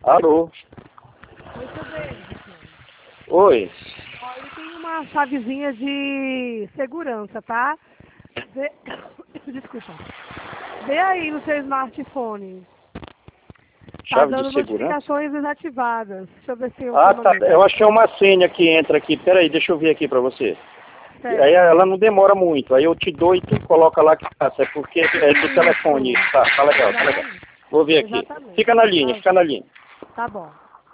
Alô? Oi, seu David. Oi. Ó, ele tem uma chavezinha de segurança, tá? Desculpa. Vê aí no seu smartphone. Tá Chave dando de segurança? notificações desativadas. Deixa eu ver se eu Ah, tá. comando. Eu acho que é uma senha que entra aqui. Peraí, deixa eu ver aqui pra você. Certo. Aí ela não demora muito. Aí eu te dou e tu coloca lá que passa. É porque é do telefone. Tá legal, tá legal. Exatamente. Vou ver aqui. Exatamente. Fica na linha, fica na linha. Tá bom.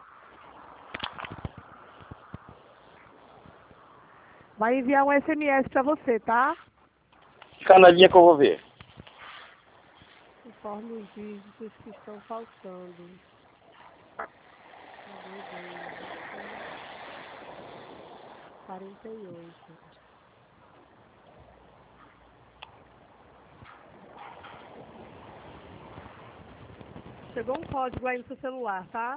Vai enviar um SMS pra você, tá? Fica na linha que eu vou ver. Conforme os dígitos que estão faltando. Cadê, David? 48. Chegou um código aí no seu celular, tá?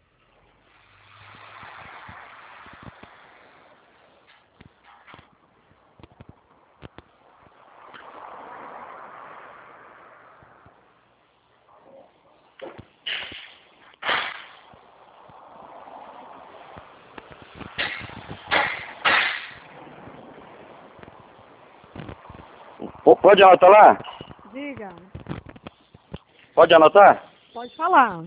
Pode anotar lá? Diga. Pode anotar? Pode falar.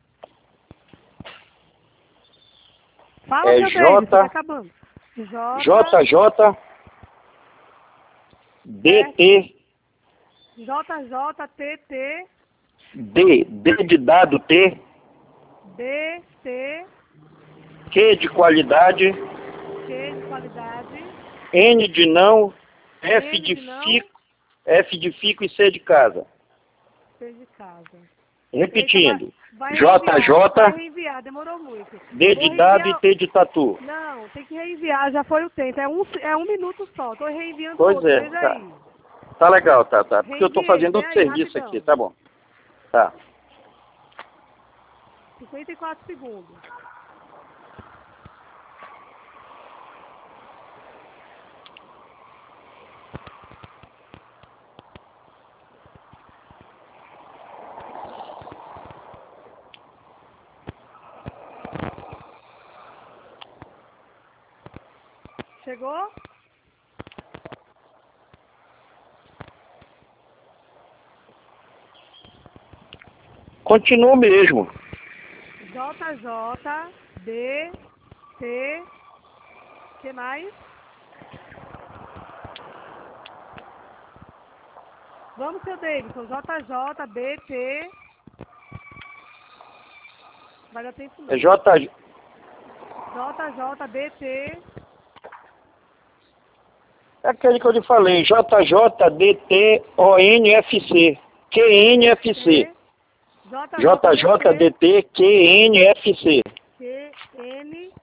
Fala, É meu David, tá J, acabando. JJ, DT, JJTT D de dado T, BT Q de qualidade, Q de qualidade, N de não, F N de de não, fico, F de fico e C de casa. C de casa. Repetindo. Vai JJ, reenviar, demorou muito. D Vou de dado e reenviar. T de tatu. Não, tem que reenviar, já foi o tempo. É um minuto só. Tô reenviando Pois outro, é, veja tá. aí. Tá legal, tá. Porque eu tô Reenviei, fazendo vê outro aí, serviço aqui, rapidão. tá bom. Tá. 54 segundos. Chegou? Continua mesmo. JJ, B, T, que mais? Vamos, seu Davidson, JJ, B, T. Vai dar tempo não. É JJ. JJ, B, T. É aquele que eu lhe falei, JJDTONFC. QNFC. JJDT QNFC. QN,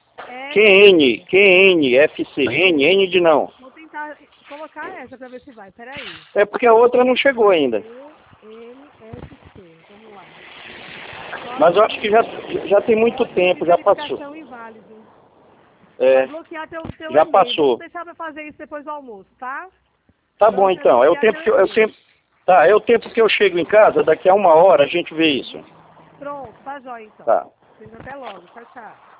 QNFC. N de não. Vou tentar colocar essa pra ver se vai. Peraí. É porque a outra não chegou ainda. QNFC. Vamos lá. Mas eu acho que já tem muito tempo, já passou. Verificação inválido. É, Vai bloquear teu já e-mail. passou. Vamos deixar pra fazer isso depois do almoço, tá? Tá bom então. É o tempo que eu sempre. Tá, é o tempo que eu chego em casa, daqui a 1 hora a gente vê isso. Pronto, tá jóia então. Tá. Até logo. Tchau, tchau.